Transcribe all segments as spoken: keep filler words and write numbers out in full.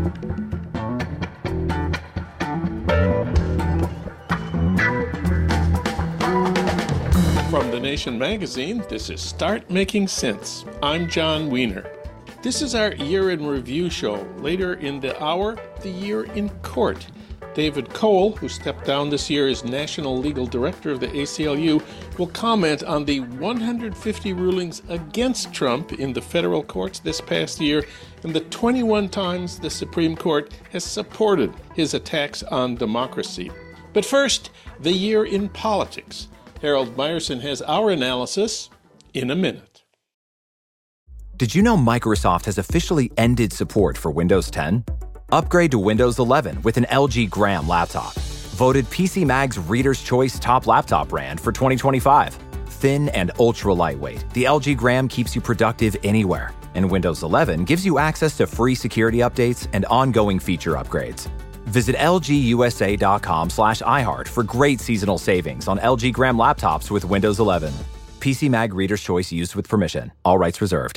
From The Nation magazine, this is Start Making Sense. I'm John Wiener. This is our Year in Review show. Later in the hour, the year in court. David Cole, who stepped down this year as National Legal Director of the A C L U, will comment on the one hundred fifty rulings against Trump in the federal courts this past year and the twenty-one times the Supreme Court has supported his attacks on democracy. But first, the year in politics. Harold Meyerson has our analysis in a minute. Did you know Microsoft has officially ended support for Windows ten? Upgrade to Windows eleven with an L G Gram laptop. Voted P C Mag's Reader's Choice Top Laptop Brand for twenty twenty-five. Thin and ultra lightweight, the L G Gram keeps you productive anywhere. And Windows eleven gives you access to free security updates and ongoing feature upgrades. Visit lgusa.com slash iHeart for great seasonal savings on L G Gram laptops with Windows eleven. P C Mag Reader's Choice used with permission. All rights reserved.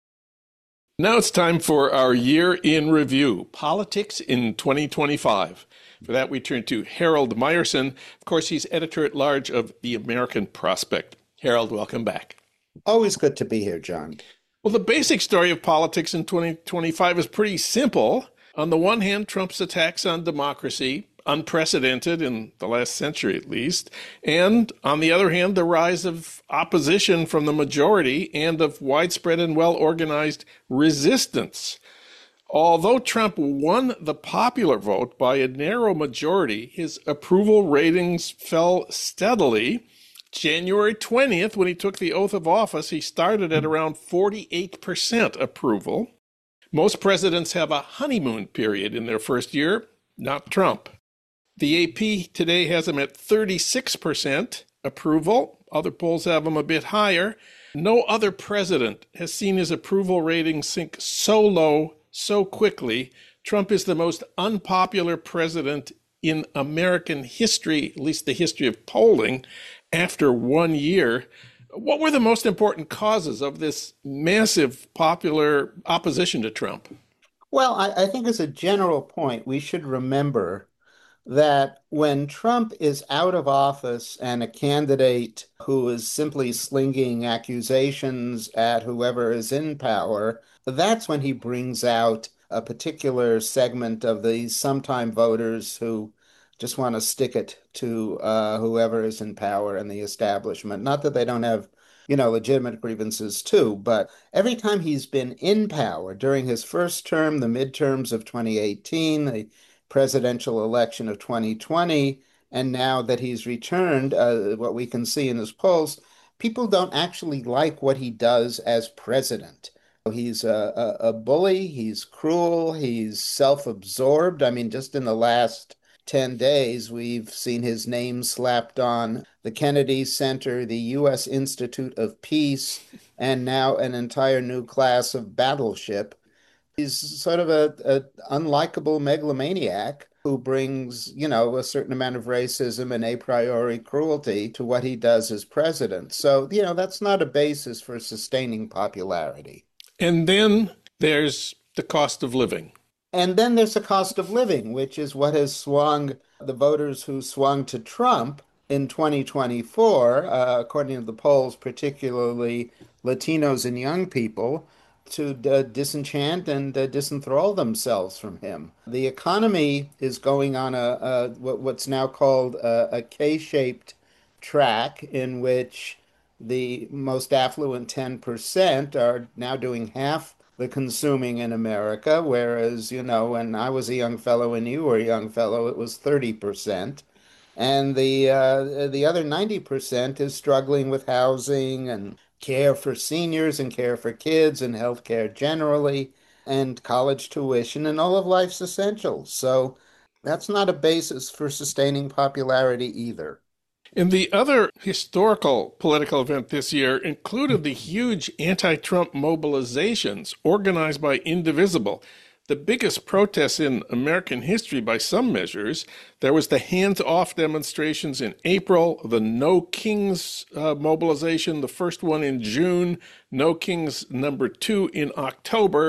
Now it's time for our Year in Review, Politics in twenty twenty-five. For that, we turn to Harold Meyerson. Of course, he's editor-at-large of The American Prospect. Harold, welcome back. Always good to be here, John. Well, the basic story of politics in twenty twenty-five is pretty simple. On the one hand, Trump's attacks on democracy, unprecedented in the last century at least, and on the other hand, the rise of opposition from the majority and of widespread and well-organized resistance. Although Trump won the popular vote by a narrow majority, his approval ratings fell steadily. January twentieth, when he took the oath of office, he started at around forty-eight percent approval. Most presidents have a honeymoon period in their first year, not Trump. The A P today has him at thirty-six percent approval. Other polls have him a bit higher. No other president has seen his approval rating sink so low so quickly. Trump is the most unpopular president in American history, at least the history of polling, after one year. What were the most important causes of this massive popular opposition to Trump? Well, I, I think as a general point, we should remember that when Trump is out of office and a candidate who is simply slinging accusations at whoever is in power, that's when he brings out a particular segment of the sometime voters who just want to stick it to uh, whoever is in power and the establishment. Not that they don't have, you know, legitimate grievances too, but every time he's been in power, during his first term, the midterms of twenty eighteen, the presidential election of twenty twenty, and now that he's returned, uh, what we can see in his polls, people don't actually like what he does as president. He's a, a, a bully, he's cruel, he's self-absorbed. I mean, just in the last ten days, we've seen his name slapped on the Kennedy Center, the U S Institute of Peace, and now an entire new class of battleship. He's sort of a, a unlikable megalomaniac who brings, you know, a certain amount of racism and a priori cruelty to what he does as president. So, you know, that's not a basis for sustaining popularity. And then there's the cost of living. And then there's the cost of living, which is what has swung the voters who swung to Trump in twenty twenty-four, uh, according to the polls, particularly Latinos and young people, to uh, disenchant and uh, disenthrall themselves from him. The economy is going on a, a what, what's now called a, a K-shaped track, in which the most affluent ten percent are now doing half the consuming in America, whereas, you know, when I was a young fellow and you were a young fellow, it was thirty percent. And the uh, the other ninety percent is struggling with housing and care for seniors and care for kids and healthcare generally and college tuition and all of life's essentials. So that's not a basis for sustaining popularity either. And the other historical political event this year included the huge anti-Trump mobilizations organized by Indivisible. The biggest protests in American history by some measures. There was the hands-off demonstrations in April, the No Kings uh, mobilization, the first one in June, No Kings number two in October.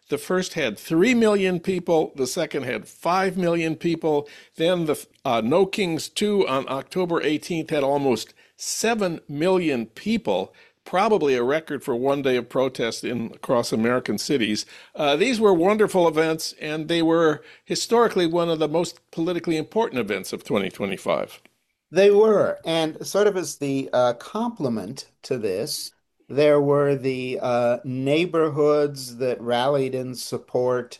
The first had three million people. The second had five million people. Then the uh, No Kings two on October eighteenth had almost seven million people, probably a record for one day of protest in across American cities. Uh, these were wonderful events, and they were historically one of the most politically important events of twenty twenty-five. They were. And sort of as the uh, complement to this, there were the uh, neighborhoods that rallied in support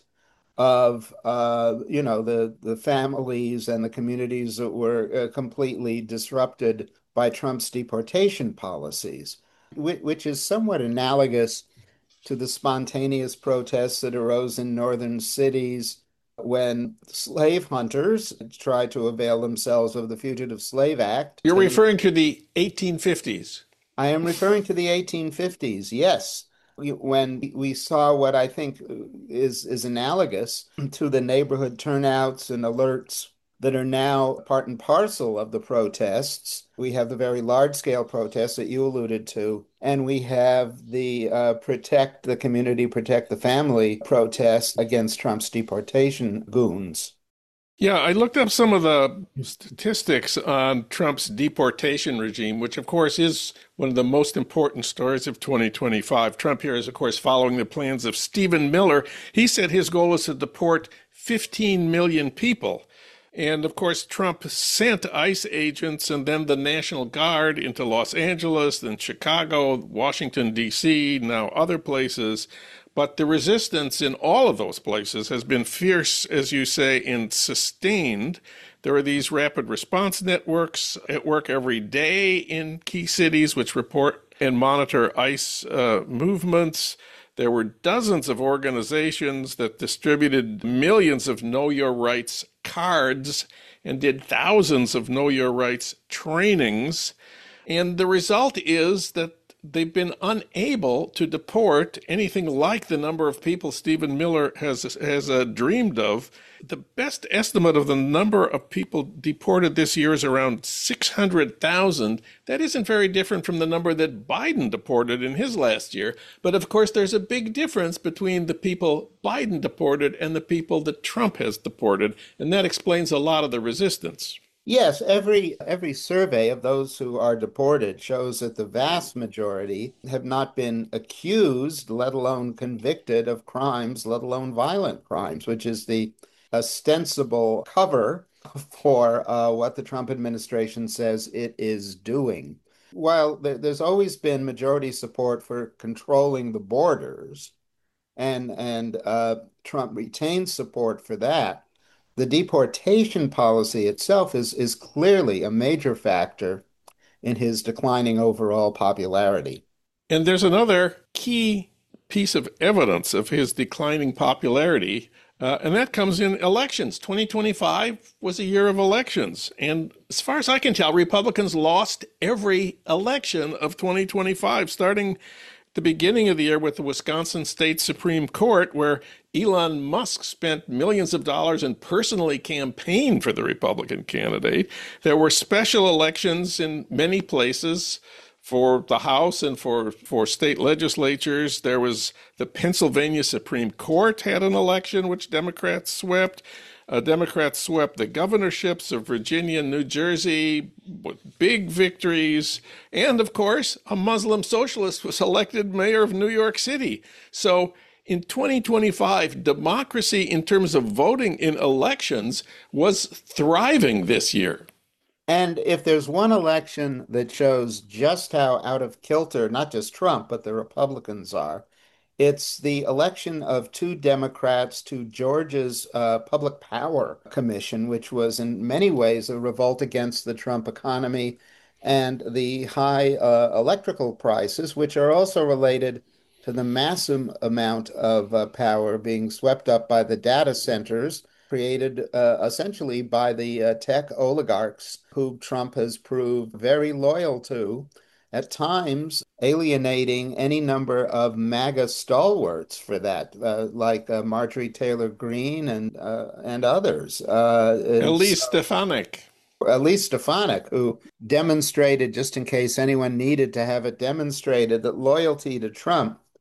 of uh, you know the the families and the communities that were uh, completely disrupted by Trump's deportation policies, which, which is somewhat analogous to the spontaneous protests that arose in northern cities when slave hunters tried to avail themselves of the Fugitive Slave Act You're to referring to the eighteen fifties. I am referring to the eighteen fifties, yes, when we saw what I think is is analogous to the neighborhood turnouts and alerts that are now part and parcel of the protests. We have the very large-scale protests that you alluded to, and we have the uh, Protect the Community, Protect the Family protests against Trump's deportation goons. Yeah, I looked up some of the statistics on Trump's deportation regime, which, of course, is one of the most important stories of twenty twenty-five. Trump here is, of course, following the plans of Stephen Miller. He said his goal is to deport fifteen million people. And, of course, Trump sent ICE agents and then the National Guard into Los Angeles, then Chicago, Washington, D C, now other places. But the resistance in all of those places has been fierce, as you say, and sustained. There are these rapid response networks at work every day in key cities which report and monitor ICE uh, movements. There were dozens of organizations that distributed millions of Know Your Rights cards and did thousands of Know Your Rights trainings. And the result is that they've been unable to deport anything like the number of people Stephen Miller has has uh, dreamed of. The best estimate of the number of people deported this year is around six hundred thousand. That isn't very different from the number that Biden deported in his last year. But of course, there's a big difference between the people Biden deported and the people that Trump has deported. And that explains a lot of the resistance. Yes, every every survey of those who are deported shows that the vast majority have not been accused, let alone convicted of crimes, let alone violent crimes, which is the ostensible cover for uh, what the Trump administration says it is doing. While there, there's always been majority support for controlling the borders, and and uh, Trump retains support for that, the deportation policy itself is, is clearly a major factor in his declining overall popularity. And there's another key piece of evidence of his declining popularity, uh, and that comes in elections. twenty twenty-five was a year of elections. And as far as I can tell, Republicans lost every election of twenty twenty-five, starting the beginning of the year with the Wisconsin State Supreme Court, where Elon Musk spent millions of dollars and personally campaigned for the Republican candidate. There were special elections in many places for the House and for, for state legislatures. There was the Pennsylvania Supreme Court had an election which Democrats swept. Uh, Democrats swept the governorships of Virginia and New Jersey with big victories. And, of course, a Muslim socialist was elected mayor of New York City. So in twenty twenty-five, democracy in terms of voting in elections was thriving this year. And if there's one election that shows just how out of kilter, not just Trump, but the Republicans are, it's the election of two Democrats to Georgia's uh, Public Power Commission, which was in many ways a revolt against the Trump economy and the high uh, electrical prices, which are also related to the massive amount of uh, power being swept up by the data centers created uh, essentially by the uh, tech oligarchs who Trump has proved very loyal to, at times alienating any number of MAGA stalwarts for that, uh, like uh, Marjorie Taylor Greene and uh, and others. Uh, Elise Stefanik. Elise Stefanik, who demonstrated, just in case anyone needed to have it demonstrated, that loyalty to Trump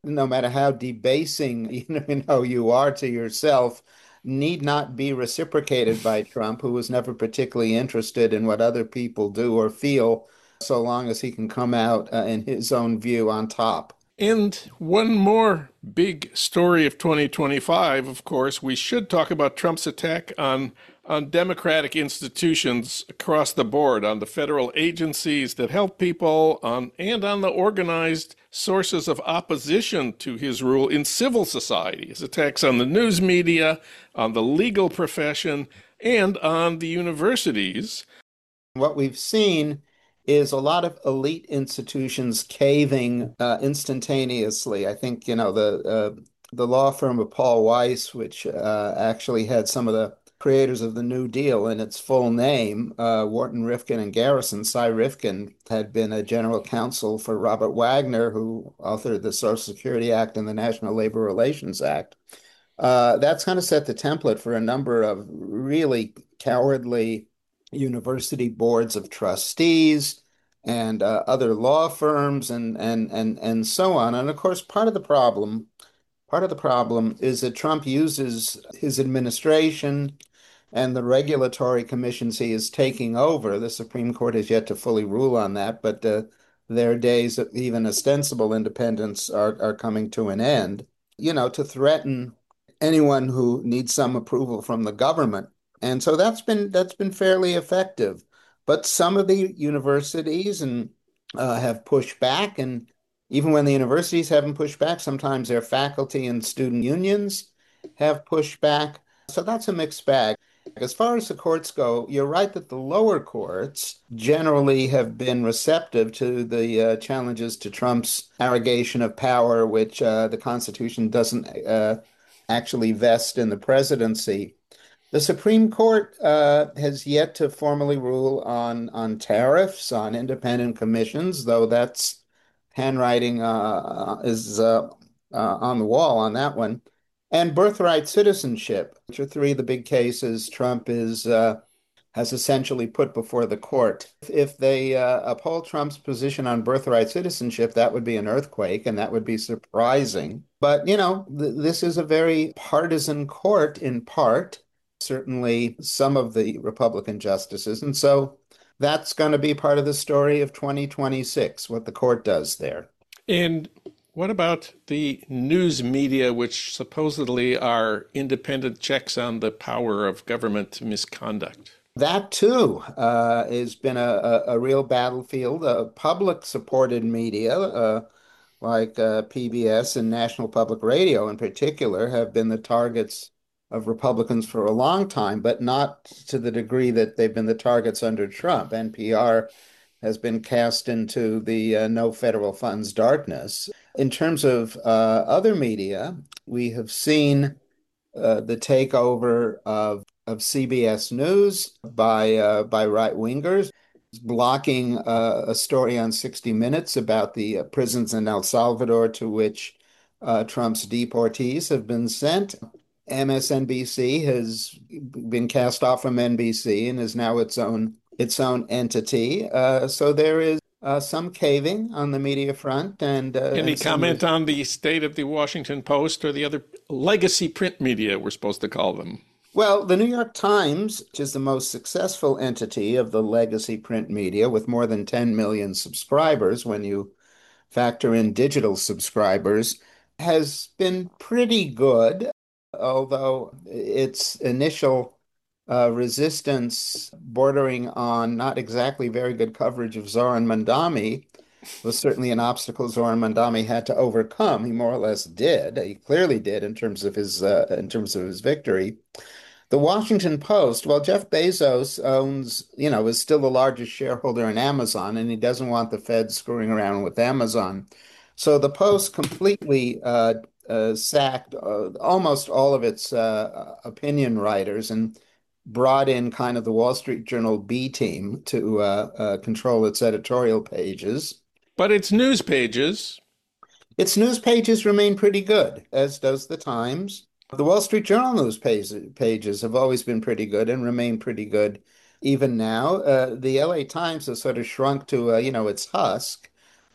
no matter how debasing you know you are to yourself, need not be reciprocated by Trump, who was never particularly interested in what other people do or feel, so long as he can come out uh, in his own view on top. And one more big story of twenty twenty-five, of course, we should talk about Trump's attack on on democratic institutions across the board, on the federal agencies that help people, on and on the organized sources of opposition to his rule in civil society. His attacks on the news media, on the legal profession, and on the universities. What we've seen is a lot of elite institutions caving uh, instantaneously. I think, you know, the uh, the law firm of Paul Weiss, which uh, actually had some of the creators of the New Deal in its full name, uh, Wharton, Rifkin, and Garrison. Cy Rifkin had been a general counsel for Robert Wagner, who authored the Social Security Act and the National Labor Relations Act. Uh, that's kind of set the template for a number of really cowardly university boards of trustees and uh, other law firms and and and and so on. And of course, part of the problem, part of the problem is that Trump uses his administration and the regulatory commissions he is taking over. The Supreme Court has yet to fully rule on that, but uh, their days of even ostensible independence are are coming to an end. You know, to threaten anyone who needs some approval from the government. And so that's been that's been fairly effective. But some of the universities and uh, have pushed back, and even when the universities haven't pushed back, sometimes their faculty and student unions have pushed back. So that's a mixed bag. As far as the courts go, you're right that the lower courts generally have been receptive to the uh, challenges to Trump's arrogation of power, which uh, the Constitution doesn't uh, actually vest in the presidency. The Supreme Court uh, has yet to formally rule on on tariffs, on independent commissions, though that's handwriting uh, is uh, uh, on the wall on that one. And birthright citizenship, which are three of the big cases Trump is uh, has essentially put before the court. If they uh, uphold Trump's position on birthright citizenship, that would be an earthquake, and that would be surprising. But, you know, th this is a very partisan court in part, certainly some of the Republican justices. And so that's going to be part of the story of twenty twenty-six, what the court does there. And what about the news media, which supposedly are independent checks on the power of government misconduct? That too uh, has been a, a, a real battlefield. Uh, public-supported media, uh, like uh, P B S and National Public Radio in particular, have been the targets of Republicans for a long time, but not to the degree that they've been the targets under Trump. N P R has been cast into the uh, no federal funds darkness. In terms of uh, other media, we have seen uh, the takeover of of C B S News by uh, by right-wingers, blocking uh, a story on sixty minutes about the uh, prisons in El Salvador to which uh, Trump's deportees have been sent. M S N B C has been cast off from N B C and is now its own its own entity. Uh, so there is uh, some caving on the media front. And uh, any and comment on the state of the Washington Post or the other legacy print media, we're supposed to call them? Well, the New York Times, which is the most successful entity of the legacy print media with more than ten million subscribers when you factor in digital subscribers, has been pretty good, although its initial uh, resistance bordering on not exactly very good coverage of Zoran Mandami was certainly an obstacle Zoran Mandami had to overcome. He more or less did. He clearly did in terms of his uh, in terms of his victory. The Washington Post, well, Jeff Bezos owns, you know, is still the largest shareholder in Amazon, and he doesn't want the Fed screwing around with Amazon. So the Post completely uh, uh, sacked uh, almost all of its uh, opinion writers and brought in kind of the Wall Street Journal B team to uh, uh, control its editorial pages. But its news pages. Its news pages remain pretty good, as does the Times. The Wall Street Journal news pages have always been pretty good and remain pretty good even now. Uh, the L A Times has sort of shrunk to, uh, you know, its husk,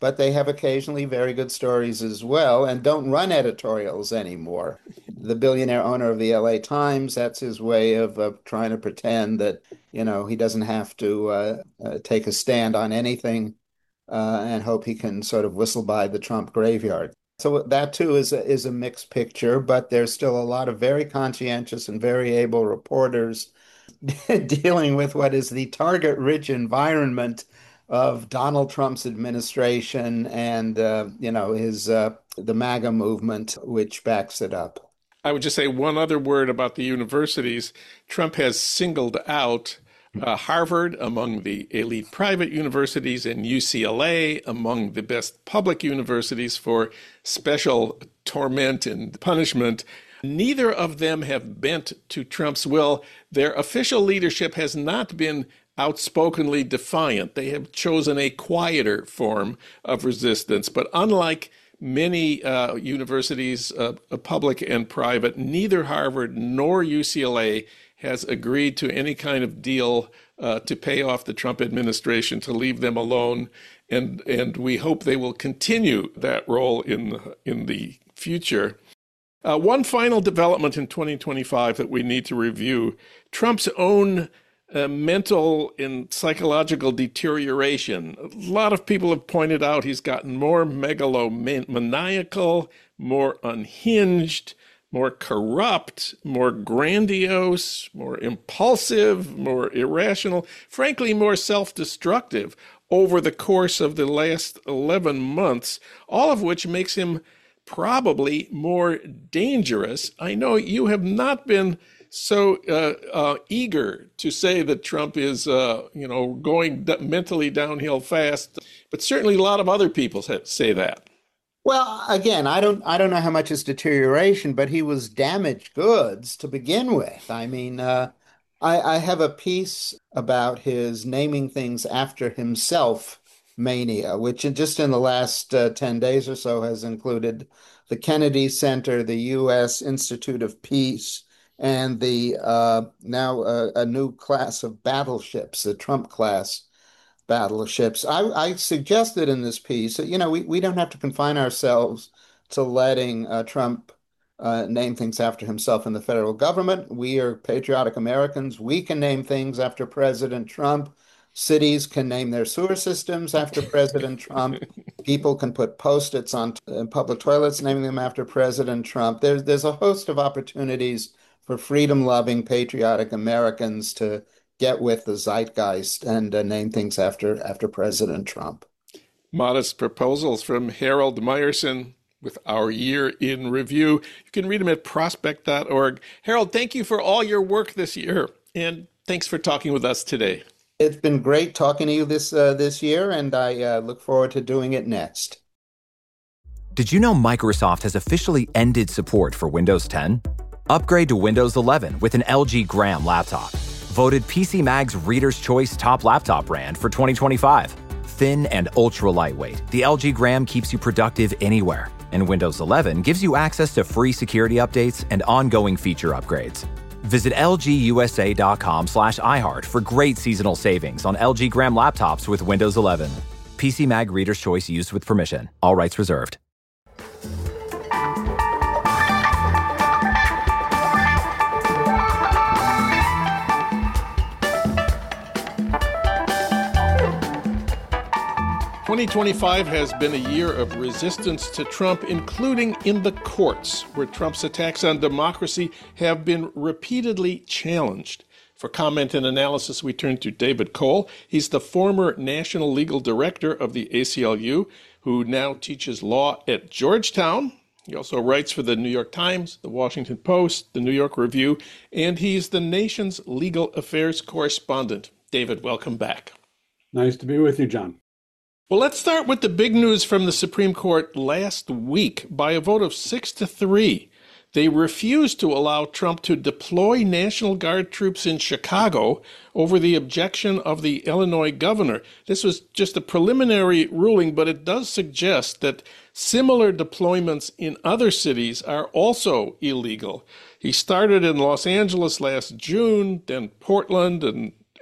but they have occasionally very good stories as well and don't run editorials anymore. The billionaire owner of the L A Times, that's his way of uh, trying to pretend that, you know, he doesn't have to uh, uh, take a stand on anything uh, and hope he can sort of whistle by the Trump graveyard. So that too is a, is a mixed picture, but there's still a lot of very conscientious and very able reporters dealing with what is the target-rich environment of Donald Trump's administration and uh, you know his uh, the MAGA movement, which backs it up. I would just say one other word about the universities. Trump has singled out uh, Harvard among the elite private universities and U C L A among the best public universities for special torment and punishment. Neither of them have bent to Trump's will. Their official leadership has not been outspokenly defiant. They have chosen a quieter form of resistance. But unlike many uh, universities, uh, public and private, neither Harvard nor U C L A has agreed to any kind of deal uh, to pay off the Trump administration, to leave them alone. And and we hope they will continue that role in, in the future. Uh, one final development in twenty twenty-five that we need to review, Trump's own uh, mental and psychological deterioration. A lot of people have pointed out he's gotten more megalomaniacal, more unhinged, more corrupt, more grandiose, more impulsive, more irrational, frankly, more self-destructive over the course of the last eleven months, all of which makes him probably more dangerous. I know you have not been so uh, uh, eager to say that Trump is, uh, you know, going d- mentally downhill fast, but certainly a lot of other people say that. Well, again, I don't I don't know how much is deterioration, but he was damaged goods to begin with. I mean, uh, I, I have a piece about his naming things after himself mania, which in, just in the last uh, ten days or so has included the Kennedy Center, the U S Institute of Peace, and the uh, now uh, a new class of battleships, the Trump class battleships. I, I suggested in this piece that, you know, we, we don't have to confine ourselves to letting uh, Trump uh, name things after himself in the federal government. We are patriotic Americans. We can name things after President Trump. Cities can name their sewer systems after President Trump. People can put Post-its on uh, public toilets naming them after President Trump. There's, there's a host of opportunities for freedom-loving, patriotic Americans to get with the zeitgeist and uh, name things after, after President Trump. Modest proposals from Harold Meyerson with Our Year in Review. You can read them at prospect dot org. Harold, thank you for all your work this year, and thanks for talking with us today. It's been great talking to you this uh, this year, and I uh, look forward to doing it next. Did you know Microsoft has officially ended support for Windows ten? Upgrade to Windows eleven with an L G Gram laptop. Voted P C Mag's Reader's Choice Top Laptop Brand for twenty twenty-five. Thin and ultra lightweight, the L G Gram keeps you productive anywhere. And Windows eleven gives you access to free security updates and ongoing feature upgrades. Visit lgusa.com slash iHeart for great seasonal savings on L G Gram laptops with Windows eleven. P C Mag Reader's Choice used with permission. All rights reserved. twenty twenty-five has been a year of resistance to Trump, including in the courts, where Trump's attacks on democracy have been repeatedly challenged. For comment and analysis, we turn to David Cole. He's the former National Legal Director of the A C L U, who now teaches law at Georgetown. He also writes for the New York Times, the Washington Post, the New York Review, and he's the nation's legal affairs correspondent. David, welcome back. Nice to be with you, John. Well, let's start with the big news from the Supreme Court last week. By a vote of six to three, they refused to allow Trump to deploy National Guard troops in Chicago over the objection of the Illinois governor. This was just a preliminary ruling, but it does suggest that similar deployments in other cities are also illegal. He started in Los Angeles last June, then Portland and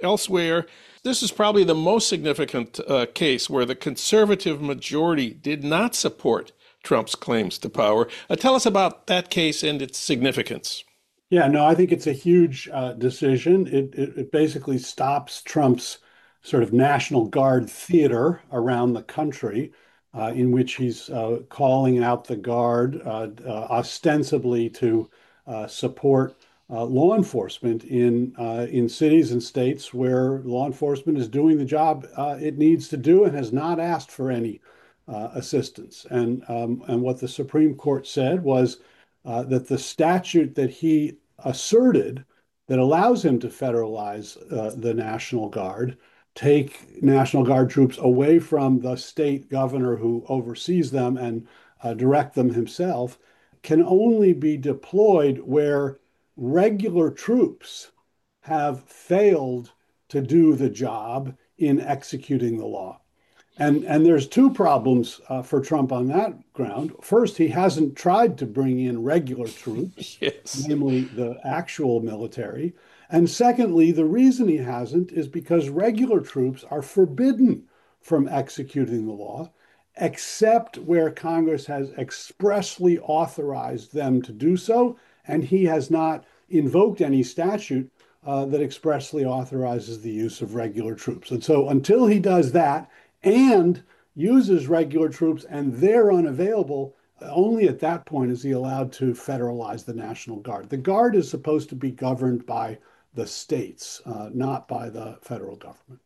elsewhere. This is probably the most significant uh, case where the conservative majority did not support Trump's claims to power. Uh, tell us about that case and its significance. Yeah, no, I think it's a huge uh, decision. It, it it basically stops Trump's sort of National Guard theater around the country, uh, in which he's uh, calling out the Guard uh, uh, ostensibly to uh, support uh, law enforcement in uh, in cities and states where law enforcement is doing the job uh, it needs to do and has not asked for any uh, assistance. And um, and what the Supreme Court said was uh, that the statute that he asserted that allows him to federalize uh, the National Guard, take National Guard troops away from the state governor who oversees them and uh, direct them himself, can only be deployed where regular troops have failed to do the job in executing the law. And, and there's two problems uh, for Trump on that ground. First, he hasn't tried to bring in regular troops, yes. namely the actual military. And secondly, the reason he hasn't is because regular troops are forbidden from executing the law, except where Congress has expressly authorized them to do so. And he has not invoked any statute uh, that expressly authorizes the use of regular troops. And so until he does that, and uses regular troops and they're unavailable, only at that point is he allowed to federalize the National Guard. The Guard is supposed to be governed by the states, uh, not by the federal government.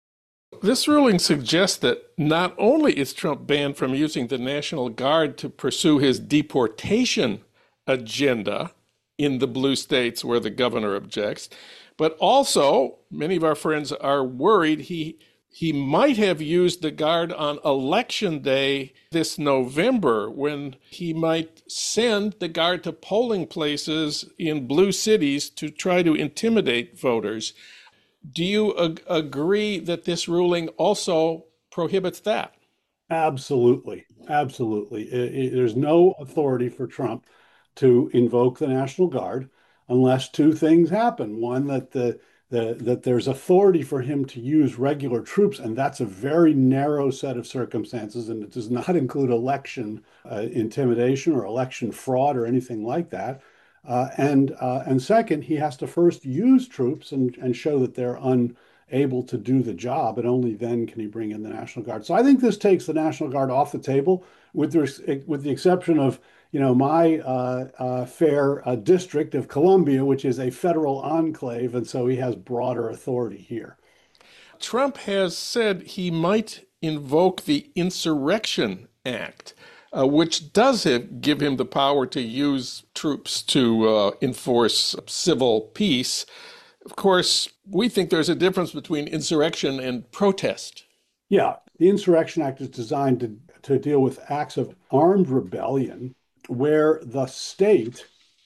This ruling suggests that not only is Trump banned from using the National Guard to pursue his deportation agenda in the blue states where the governor objects, but also many of our friends are worried he He might have used the Guard on Election Day this November, when he might send the Guard to polling places in blue cities to try to intimidate voters. Do you ag- agree that this ruling also prohibits that? Absolutely. Absolutely. It, it, there's no authority for Trump to invoke the National Guard unless two things happen. One, that the The, that there's authority for him to use regular troops, and that's a very narrow set of circumstances, and it does not include election uh, intimidation or election fraud or anything like that. Uh, and uh, and second, he has to first use troops and, and show that they're unable to do the job, and only then can he bring in the National Guard. So I think this takes the National Guard off the table, with the, with the exception of you know, my uh, uh, fair uh, district of Columbia, which is a federal enclave, and so he has broader authority here. Trump has said he might invoke the Insurrection Act, uh, which does have, give him the power to use troops to uh, enforce civil peace. Of course, we think there's a difference between insurrection and protest. Yeah, the Insurrection Act is designed to, to deal with acts of armed rebellion where the state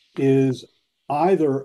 is either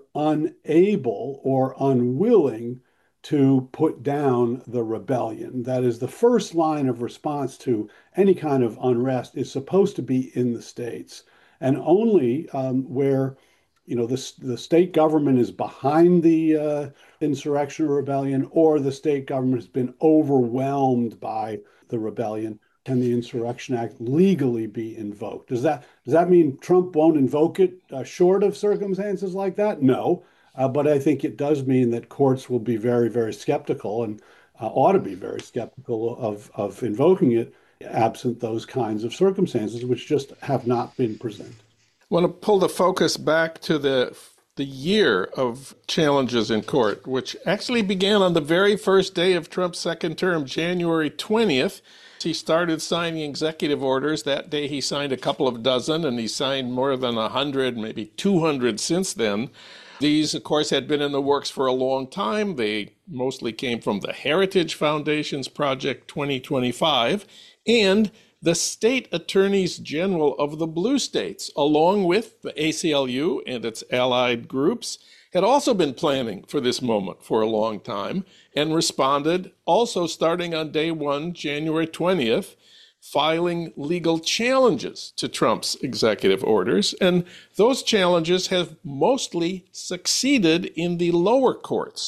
unable or unwilling to put down the rebellion. That is, the first line of response to any kind of unrest is supposed to be in the states, and only um, where you know the, the state government is behind the uh, insurrection or rebellion, or the state government has been overwhelmed by the rebellion, can the Insurrection Act legally be invoked? Does that does that mean Trump won't invoke it uh, short of circumstances like that? No, uh, but I think it does mean that courts will be very, very skeptical and uh, ought to be very skeptical of of invoking it absent those kinds of circumstances, which just have not been presented. I want to pull the focus back to the the year of challenges in court, which actually began on the very first day of Trump's second term, January twentieth. He started signing executive orders. That day he signed a couple of dozen, and he signed more than one hundred, maybe two hundred since then. These, of course, had been in the works for a long time. They mostly came from the Heritage Foundation's Project twenty twenty-five and the state attorneys general of the blue states, along with the A C L U and its allied groups, had also been planning for this moment for a long time and responded also starting on day one, January twentieth, filing legal challenges to Trump's executive orders. And those challenges have mostly succeeded in the lower courts.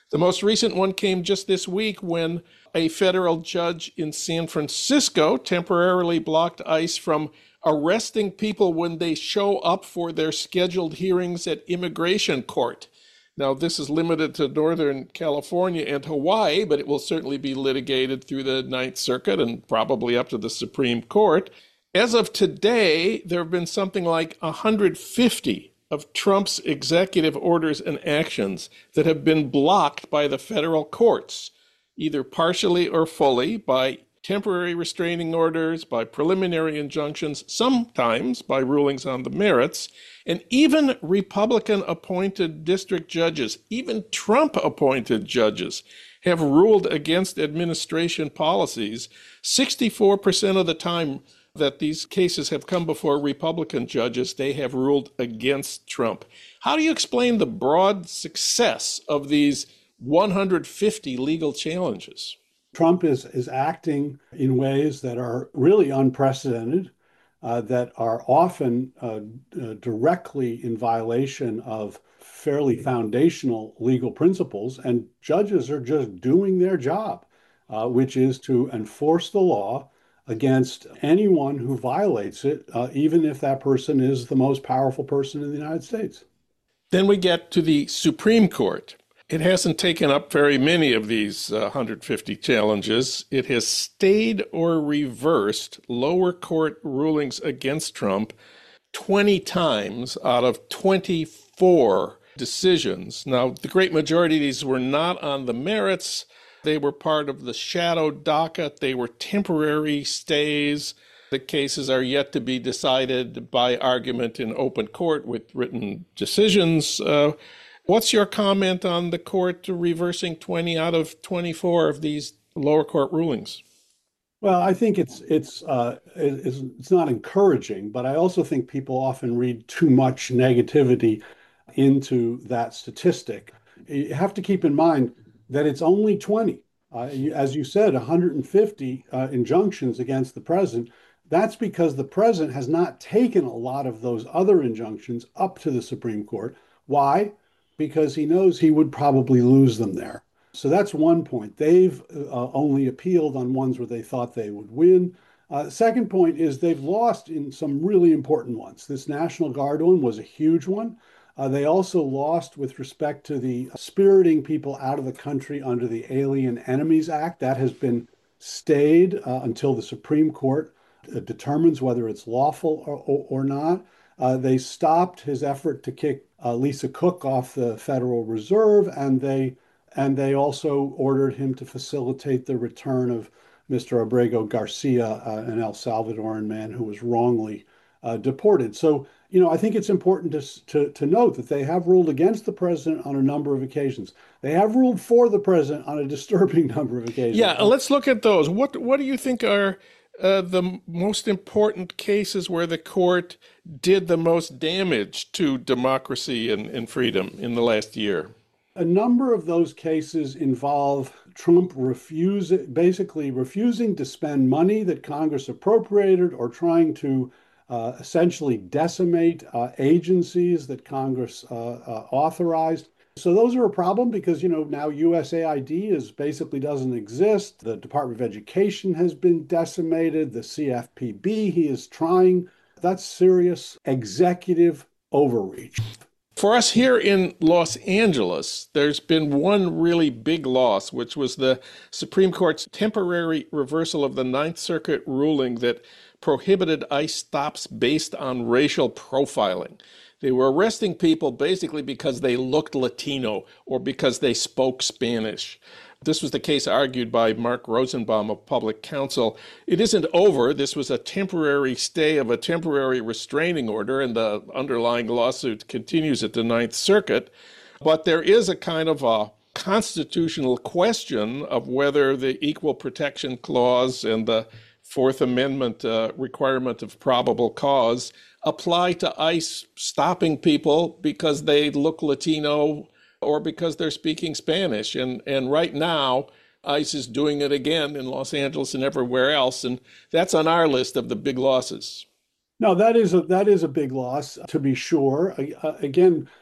The most recent one came just this week when a federal judge in San Francisco temporarily blocked ICE from arresting people when they show up for their scheduled hearings at immigration court. Now, this is limited to Northern California and Hawaii, but it will certainly be litigated through the Ninth Circuit and probably up to the Supreme Court. As of today, there have been something like one hundred fifty of Trump's executive orders and actions that have been blocked by the federal courts, either partially or fully, by temporary restraining orders, by preliminary injunctions, sometimes by rulings on the merits, and even Republican-appointed district judges, even Trump-appointed judges, have ruled against administration policies sixty-four percent of the time that these cases have come before Republican judges. They have ruled against Trump. How do you explain the broad success of these one hundred fifty legal challenges? Trump is, is acting in ways that are really unprecedented, uh, that are often uh, uh, directly in violation of fairly foundational legal principles, and judges are just doing their job, uh, which is to enforce the law against anyone who violates it, uh, even if that person is the most powerful person in the United States. Then we get to the Supreme Court. It hasn't taken up very many of these uh, one hundred fifty challenges. It has stayed or reversed lower court rulings against Trump twenty times out of twenty-four decisions. Now, the great majority of these were not on the merits. They were part of the shadow docket. They were temporary stays. The cases are yet to be decided by argument in open court with written decisions. Uh, what's your comment on the court reversing twenty out of twenty-four of these lower court rulings? Well, I think it's it's uh, it's, it's not encouraging, but I also think people often read too much negativity into that statistic. You have to keep in mind that it's only twenty. Uh, as you said, one hundred fifty uh, injunctions against the president. That's because the president has not taken a lot of those other injunctions up to the Supreme Court. Why? Because he knows he would probably lose them there. So that's one point. They've uh, only appealed on ones where they thought they would win. Uh, second point is they've lost in some really important ones. This National Guard one was a huge one. Uh, they also lost with respect to the spiriting people out of the country under the Alien Enemies Act. That has been stayed uh, until the Supreme Court uh, determines whether it's lawful or, or, or not. Uh, they stopped his effort to kick uh, Lisa Cook off the Federal Reserve, and they and they also ordered him to facilitate the return of Mister Abrego Garcia, uh, an El Salvadoran man who was wrongly uh, deported. So, you know, I think it's important to, to, to note that they have ruled against the president on a number of occasions. They have ruled for the president on a disturbing number of occasions. Yeah, let's look at those. What what do you think are uh, the most important cases where the court did the most damage to democracy and, and freedom in the last year? A number of those cases involve Trump refuse, basically refusing to spend money that Congress appropriated or trying to uh, essentially decimate uh, agencies that Congress uh, uh, authorized. So those are a problem because, you know, now U S A I D is basically doesn't exist. The Department of Education has been decimated. The C F P B, he is trying. That's serious executive overreach. For us here in Los Angeles, there's been one really big loss, which was the Supreme Court's temporary reversal of the Ninth Circuit ruling that prohibited ICE stops based on racial profiling. They were arresting people basically because they looked Latino or because they spoke Spanish. This was the case argued by Mark Rosenbaum of Public Counsel. It isn't over. This was a temporary stay of a temporary restraining order, and the underlying lawsuit continues at the Ninth Circuit. But there is a kind of a constitutional question of whether the Equal Protection Clause and the Fourth Amendment uh, requirement of probable cause apply to ICE stopping people because they look Latino or because they're speaking Spanish. And, and right now, ICE is doing it again in Los Angeles and everywhere else. And that's on our list of the big losses. No, that is a that is a big loss, to be sure. Uh, again,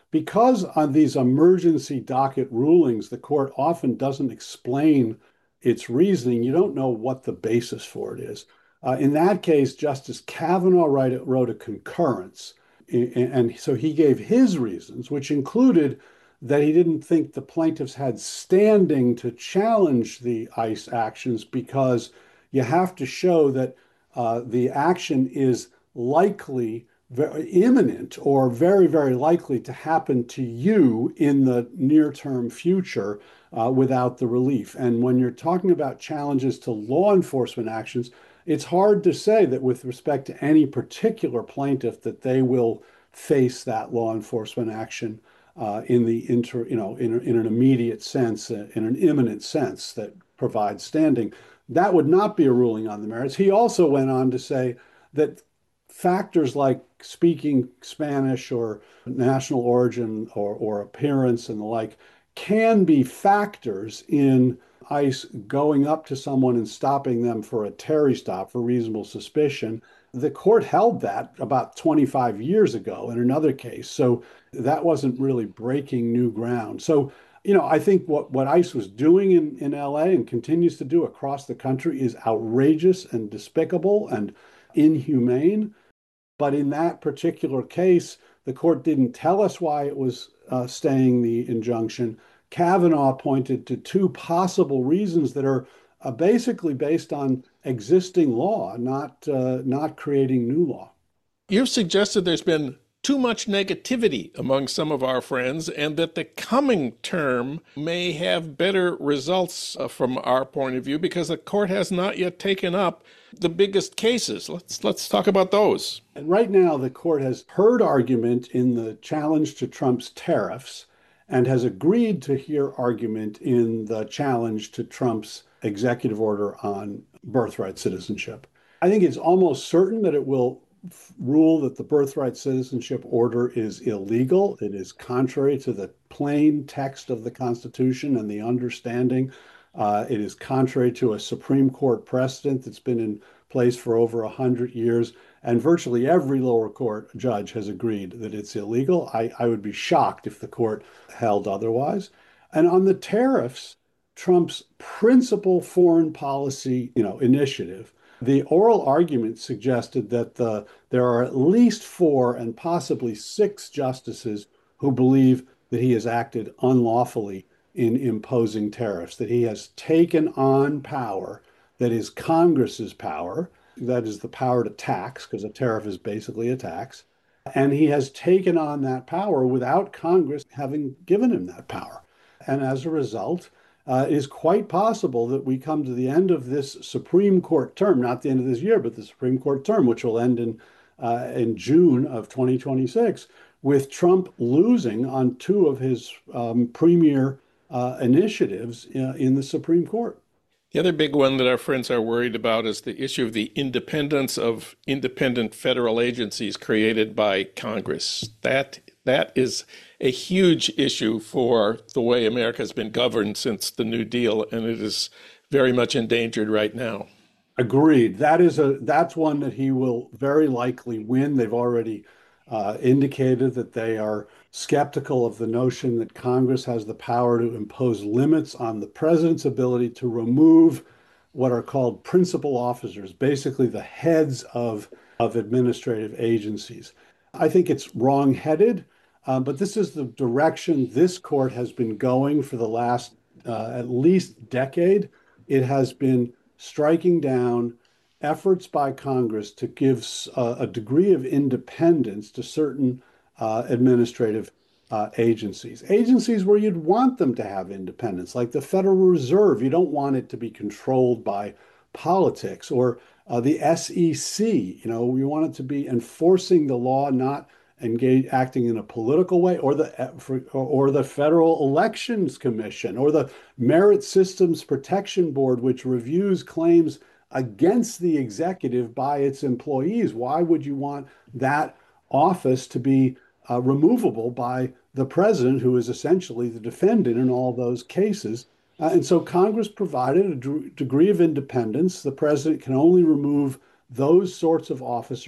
because on these emergency docket rulings, the court often doesn't explain its reasoning. You don't know what the basis for it is. Uh, in that case, Justice Kavanaugh write, wrote a concurrence. And so he gave his reasons, which included that he didn't think the plaintiffs had standing to challenge the ICE actions because you have to show that uh, the action is likely, very imminent, or very, very likely to happen to you in the near-term future uh, without the relief. And when you're talking about challenges to law enforcement actions, it's hard to say that with respect to any particular plaintiff that they will face that law enforcement action uh, in the inter, you know, in, in an immediate sense, uh, in an imminent sense that provides standing. That would not be a ruling on the merits. He also went on to say that factors like speaking Spanish or national origin or, or appearance and the like can be factors in ICE going up to someone and stopping them for a Terry stop for reasonable suspicion. The court held that about twenty-five years ago in another case. So that wasn't really breaking new ground. So, you know, I think what, what ICE was doing in, in L A and continues to do across the country is outrageous and despicable and inhumane. But in that particular case, the court didn't tell us why it was uh, staying the injunction. Kavanaugh pointed to two possible reasons that are uh, basically based on existing law, not uh, not creating new law. You've suggested there's been too much negativity among some of our friends and that the coming term may have better results uh, from our point of view because the court has not yet taken up the biggest cases. Let's let's talk about those. And right now, the court has heard argument in the challenge to Trump's tariffs and has agreed to hear argument in the challenge to Trump's executive order on birthright citizenship. I think it's almost certain that it will rule that the birthright citizenship order is illegal. It is contrary to the plain text of the Constitution and the understanding. Uh, it is contrary to a Supreme Court precedent that's been in place for over one hundred years. And virtually every lower court judge has agreed that it's illegal. I, I would be shocked if the court held otherwise. And on the tariffs, Trump's principal foreign policy, you know, initiative, the oral argument suggested that the, there are at least four and possibly six justices who believe that he has acted unlawfully in imposing tariffs, that he has taken on power that is Congress's power, that is the power to tax, because a tariff is basically a tax, and he has taken on that power without Congress having given him that power. And as a result, Uh, it is quite possible that we come to the end of this Supreme Court term, not the end of this year, but the Supreme Court term, which will end in uh, in June of twenty twenty-six, with Trump losing on two of his um, premier uh, initiatives uh, in the Supreme Court. The other big one that our friends are worried about is the issue of the independence of independent federal agencies created by Congress. That that is a huge issue for the way America has been governed since the New Deal, and it is very much endangered right now. Agreed. That is a that's one that he will very likely win. They've already uh, indicated that they are skeptical of the notion that Congress has the power to impose limits on the president's ability to remove what are called principal officers, basically the heads of, of administrative agencies. I think it's wrong-headed, uh, but this is the direction this court has been going for the last uh, at least decade. It has been striking down efforts by Congress to give uh, a degree of independence to certain uh, administrative uh, agencies. Agencies where you'd want them to have independence, like the Federal Reserve. You don't want it to be controlled by politics, or uh, the S E C. You know, you want it to be enforcing the law, not engage acting in a political way, or the or the Federal Elections Commission, or the Merit Systems Protection Board, which reviews claims against the executive by its employees. Why would you want that office to be uh, removable by the president, who is essentially the defendant in all those cases? Uh, and so Congress provided a d- degree of independence. The president can only remove those sorts of officers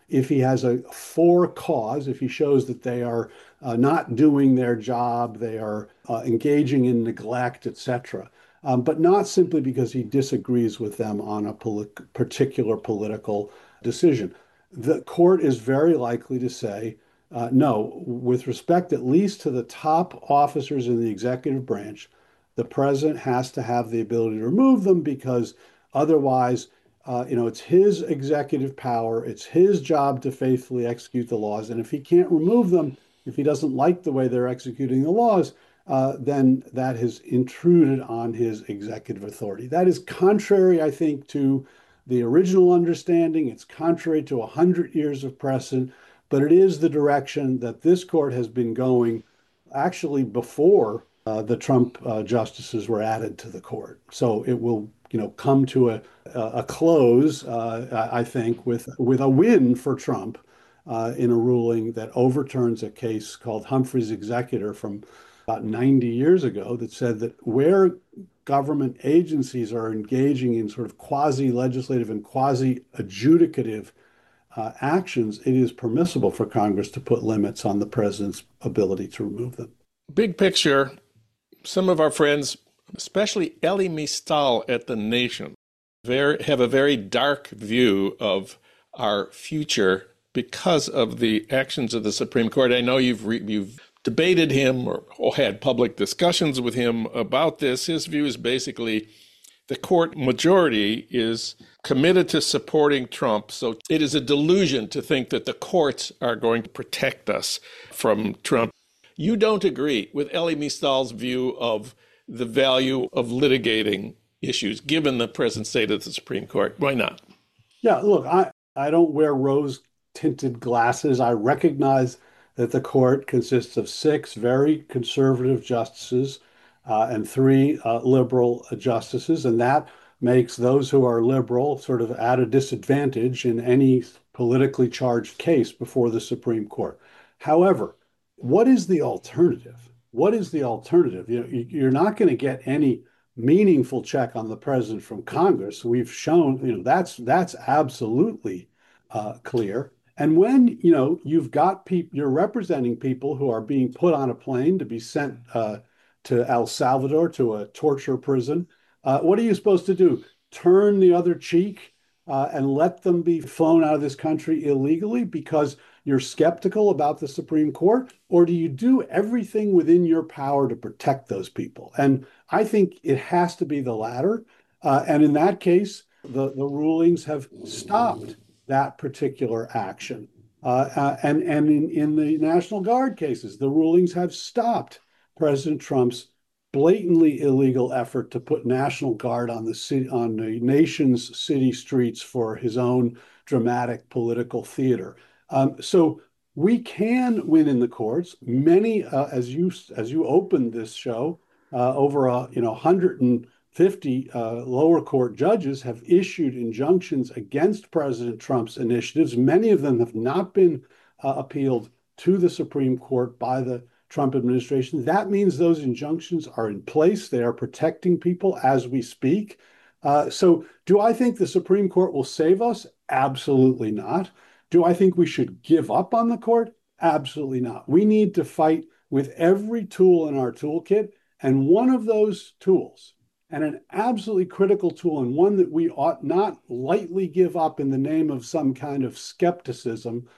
if he has a for cause, if he shows that they are uh, not doing their job, they are uh, engaging in neglect, et cetera, um, but not simply because he disagrees with them on a poli- particular political decision. The court is very likely to say, uh, no, with respect at least to the top officers in the executive branch, the president has to have the ability to remove them because otherwise, uh, you know, it's his executive power, it's his job to faithfully execute the laws. And if he can't remove them, if he doesn't like the way they're executing the laws, uh, then that has intruded on his executive authority. That is contrary, I think, to the original understanding. It's contrary to a hundred years of precedent, but it is the direction that this court has been going actually before uh, the Trump uh, justices were added to the court. So it will, you know, come to a a close, uh, I think, with with a win for Trump uh, in a ruling that overturns a case called Humphrey's Executor from about ninety years ago that said that where government agencies are engaging in sort of quasi-legislative and quasi-adjudicative uh, actions, it is permissible for Congress to put limits on the president's ability to remove them. Big picture, some of our friends, especially Elie Mystal at The Nation, very, have a very dark view of our future because of the actions of the Supreme Court. I know you've re- you've debated him or, or had public discussions with him about this. His view is basically the court majority is committed to supporting Trump. So it is a delusion to think that the courts are going to protect us from Trump. You don't agree with Elie Mystal's view of the value of litigating issues, given the present state of the Supreme Court. Why not? Yeah, look, I, I don't wear rose-tinted glasses. I recognize that the court consists of six very conservative justices uh, and three uh, liberal justices, and that makes those who are liberal sort of at a disadvantage in any politically charged case before the Supreme Court. However, what is the alternative? What is the alternative? You know, you're not going to get any meaningful check on the president from Congress. We've shown, you know, that's that's absolutely uh, clear. And when, you know, you've got people, you're representing people who are being put on a plane to be sent uh, to El Salvador, to a torture prison, uh, what are you supposed to do? Turn the other cheek uh, and let them be flown out of this country illegally because you're skeptical about the Supreme Court? Or do you do everything within your power to protect those people? And I think it has to be the latter. Uh, and in that case, the, the rulings have stopped that particular action. Uh, uh, and and in, in the National Guard cases, the rulings have stopped President Trump's blatantly illegal effort to put National Guard on the city, on the nation's city streets for his own dramatic political theater. Um, so we can win in the courts. Many, uh, as you as you opened this show, uh, over a you know one hundred fifty uh, lower court judges have issued injunctions against President Trump's initiatives. Many of them have not been uh, appealed to the Supreme Court by the Trump administration. That means those injunctions are in place. They are protecting people as we speak. Uh, so do I think the Supreme Court will save us? Absolutely not. Do I think we should give up on the court? Absolutely not. We need to fight with every tool in our toolkit. And one of those tools, and an absolutely critical tool, and one that we ought not lightly give up in the name of some kind of skepticism,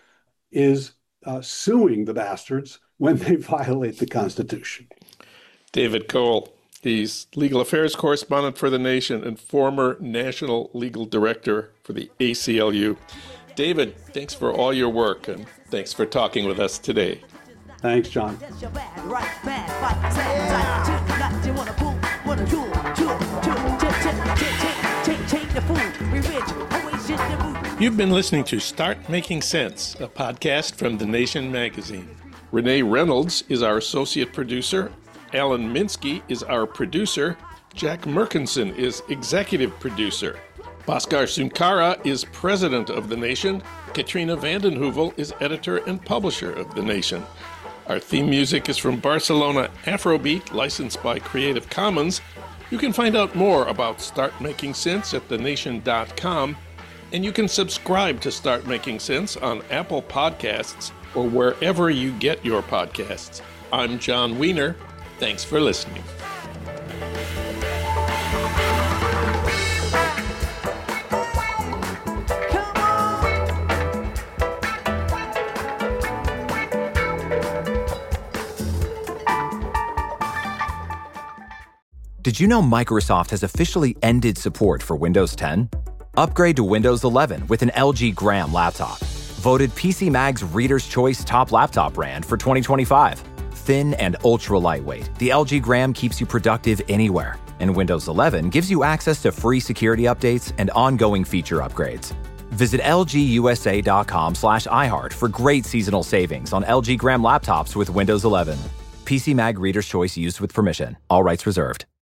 is uh, suing the bastards when they violate the Constitution. David Cole, he's legal affairs correspondent for The Nation and former national legal director for the A C L U. David, thanks for all your work, and thanks for talking with us today. Thanks, John. You've been listening to Start Making Sense, a podcast from The Nation magazine. Renee Reynolds is our associate producer. Alan Minsky is our producer. Jack Merkinson is executive producer. Bhaskar Sunkara is president of The Nation. Katrina vanden Heuvel is editor and publisher of The Nation. Our theme music is from Barcelona Afrobeat, licensed by Creative Commons. You can find out more about Start Making Sense at the nation dot com. And you can subscribe to Start Making Sense on Apple Podcasts or wherever you get your podcasts. I'm John Wiener. Thanks for listening. Did you know Microsoft has officially ended support for Windows ten? Upgrade to Windows eleven with an L G Gram laptop. Voted P C Mag's Reader's Choice Top Laptop Brand for twenty twenty-five. Thin and ultra lightweight, the L G Gram keeps you productive anywhere. And Windows eleven gives you access to free security updates and ongoing feature upgrades. Visit lgusa.com slash iHeart for great seasonal savings on L G Gram laptops with Windows eleven. P C Mag Reader's Choice used with permission. All rights reserved.